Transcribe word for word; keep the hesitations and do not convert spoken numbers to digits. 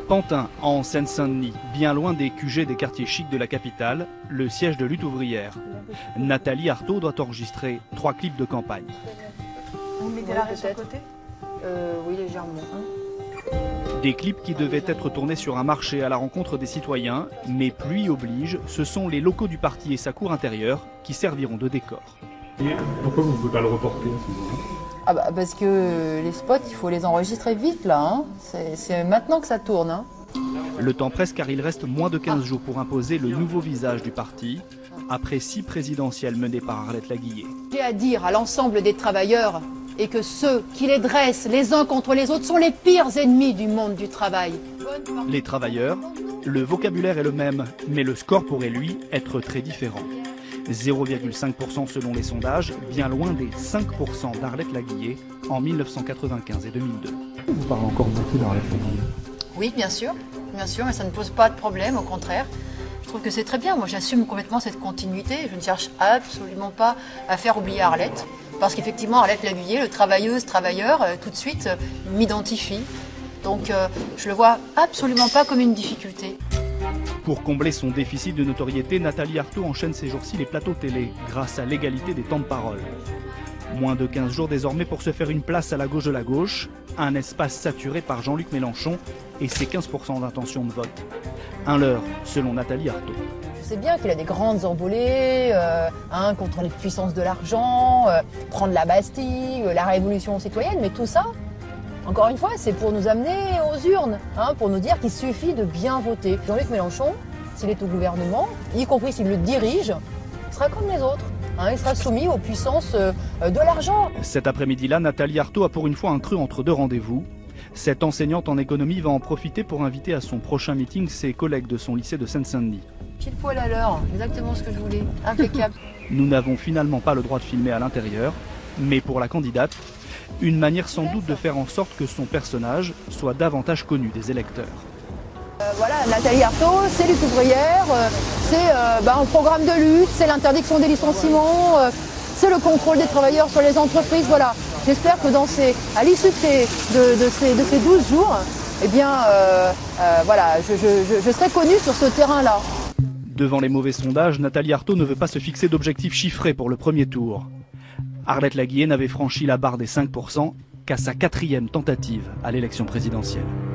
Pantin, en Seine-Saint-Denis, bien loin des Q G des quartiers chics de la capitale, le siège de lutte ouvrière. Nathalie Arthaud doit enregistrer trois clips de campagne. Vous mettez l'arrêt sur le côté ? euh, Oui, légèrement. Des clips qui devaient être tournés sur un marché à la rencontre des citoyens, mais pluie oblige, ce sont les locaux du parti et sa cour intérieure qui serviront de décor. Et pourquoi vous ne pouvez pas le reporter? Ah bah parce que les spots, il faut les enregistrer vite là, hein. C'est maintenant que ça tourne. Hein. Le temps presse car il reste moins de quinze jours pour imposer le nouveau visage du parti, après six présidentielles menées par Arlette Laguiller. J'ai à dire à l'ensemble des travailleurs et que ceux qui les dressent les uns contre les autres sont les pires ennemis du monde du travail. Les travailleurs, le vocabulaire est le même, mais le score pourrait lui être très différent. zéro virgule cinq pour cent selon les sondages, bien loin des cinq pour cent d'Arlette Laguiller en mille neuf cent quatre-vingt-quinze et deux mille deux. Vous parlez encore beaucoup d'Arlette Laguiller. Oui, bien sûr, bien sûr, mais ça ne pose pas de problème, au contraire. Je trouve que c'est très bien. Moi, j'assume complètement cette continuité. Je ne cherche absolument pas à faire oublier Arlette. Parce qu'effectivement, Arlette Laguiller, le travailleuse, travailleur, euh, tout de suite, euh, m'identifie. Donc, euh, je le vois absolument pas comme une difficulté. Pour combler son déficit de notoriété, Nathalie Arthaud enchaîne ces jours-ci les plateaux télé, grâce à l'égalité des temps de parole. Moins de quinze jours désormais pour se faire une place à la gauche de la gauche, un espace saturé par Jean-Luc Mélenchon et ses quinze pour cent d'intention de vote. Un leurre, selon Nathalie Arthaud. Je sais bien qu'il a des grandes envolées, euh, hein, contre les puissances de l'argent, euh, prendre la Bastille, euh, la révolution citoyenne, mais tout ça, encore une fois, c'est pour nous amener aux urnes, hein, pour nous dire qu'il suffit de bien voter. Jean-Luc Mélenchon, s'il est au gouvernement, y compris s'il le dirige, il sera comme les autres. Hein, il sera soumis aux puissances euh, de l'argent. Cet après-midi-là, Nathalie Arthaud a pour une fois un creux entre deux rendez-vous. Cette enseignante en économie va en profiter pour inviter à son prochain meeting ses collègues de son lycée de Seine-Saint-Denis. Pile poil à l'heure, exactement ce que je voulais, impeccable. Nous n'avons finalement pas le droit de filmer à l'intérieur, mais pour la candidate, une manière sans doute de faire en sorte que son personnage soit davantage connu des électeurs. Euh, voilà, Nathalie Arthaud, c'est lutte ouvrière, euh, c'est euh, bah, un programme de lutte, c'est l'interdiction des licenciements, euh, c'est le contrôle des travailleurs sur les entreprises. Voilà. J'espère que dans ces, à l'issue de, de, de, ces, de ces douze jours, eh bien, euh, euh, voilà, je, je, je serai connue sur ce terrain-là. Devant les mauvais sondages, Nathalie Arthaud ne veut pas se fixer d'objectifs chiffrés pour le premier tour. Arlette Laguiller n'avait franchi la barre des cinq pour cent qu'à sa quatrième tentative à l'élection présidentielle.